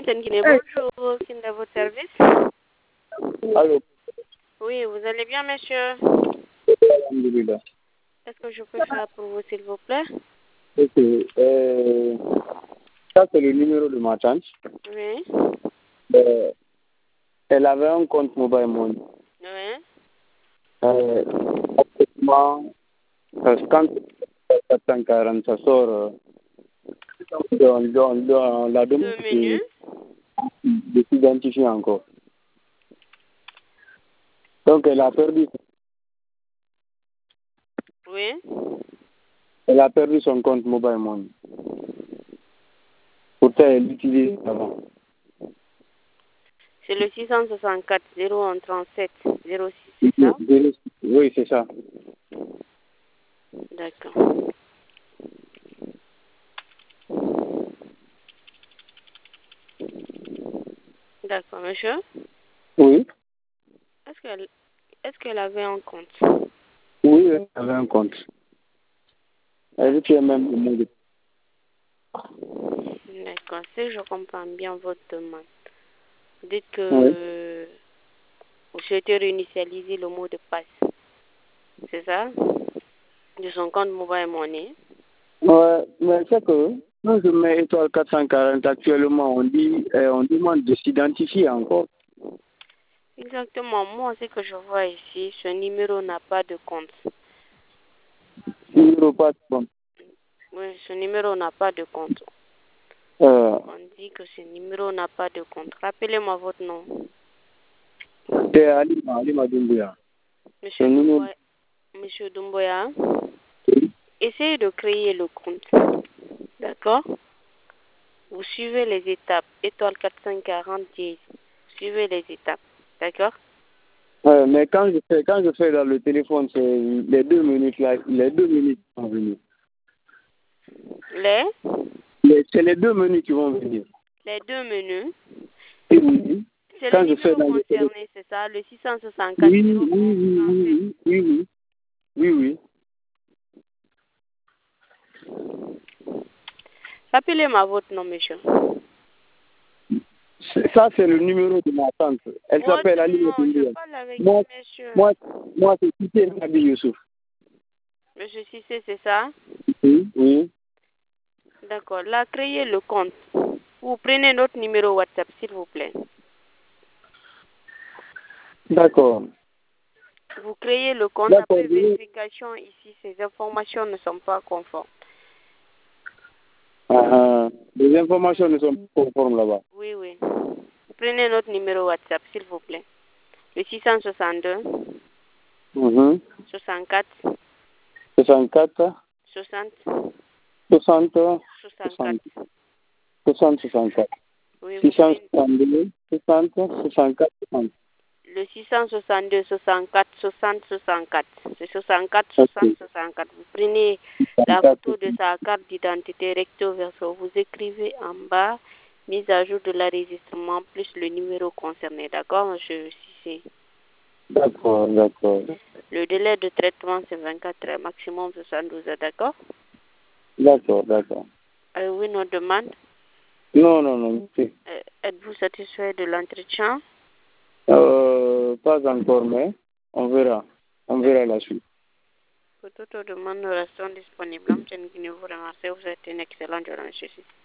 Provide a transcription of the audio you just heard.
Guinée, bonjour, qui est à votre service? Allô. Oui, vous allez bien, monsieur? Alhamdulillah. Est-ce que je peux faire pour vous, s'il vous plaît? Ok. Ça, c'est le numéro de ma tante. Oui. Elle avait un compte mobile money. Oui. Actuellement, quand 440, ça sort dans la demande 2 minutes. de s'identifier encore. Donc, elle a perdu. Oui. Elle a perdu son compte mobile money. Pourtant, elle l'utilise avant. C'est le 664 01 37 06, c'est ça? Oui, c'est ça. D'accord. D'accord, monsieur. Oui. Est-ce qu'elle avait un compte? Oui, elle avait un compte. Elle utilise même le mot de... D'accord. Si je comprends bien votre demande, vous dites que vous souhaitez réinitialiser le mot de passe. C'est ça? De son compte mobile money. Ouais, mais c'est que quand je mets étoile 440 actuellement, on demande de s'identifier encore. Exactement. Moi, ce que je vois ici, ce numéro n'a pas de compte. Numéro pas de compte. Oui, ce numéro n'a pas de compte. On On dit que ce numéro n'a pas de compte. Rappelez-moi votre nom. C'est Alima Doumbouya. Monsieur Doumbouya, essayez de créer le compte. D'accord? Vous suivez les étapes. Étoile 440 dièse. Suivez les étapes. D'accord? Mais quand je fais dans le téléphone, c'est les 2 minutes là, les 2 minutes qui vont venir. C'est les 2 minutes qui vont venir. Les 2 menus. Oui. C'est Quand le je fais numéro dans le téléphone. concerné, c'est ça? Le 664 Oui. Rappelez-moi votre nom, monsieur. Ça, c'est le numéro de ma tante. Elle s'appelle Alima Non, je Doumbouya. parle avec monsieur. Moi, c'est Cissé Nabi Youssouf. Monsieur Cissé, c'est ça? Oui. D'accord. Là, créez le compte. Vous prenez notre numéro WhatsApp, s'il vous plaît. D'accord. Vous créez le compte. Après vérification, ici, ces informations ne sont pas conformes. Les informations ne sont pas conformes là-bas. Oui. Prenez notre numéro WhatsApp, s'il vous plaît. Le 662 64 64 60 60 64. Oui, 662 60 64 60. Le 662 64 60 64. C'est 64 60 64. Vous prenez la photo de sa carte d'identité recto verso. Vous écrivez en bas mise à jour de l'enregistrement plus le numéro concerné. D'accord, monsieur Cissé? D'accord. Le délai de traitement, c'est 24 heures, maximum 72 heures. D'accord? D'accord. Oui, notre demande? Non. Êtes-vous satisfait de l'entretien? Pas encore, mais on verra. On verra la suite. Pour toute demande, nous restons disponibles. Je vous remercie. Vous êtes une excellente journée, monsieur Cissé.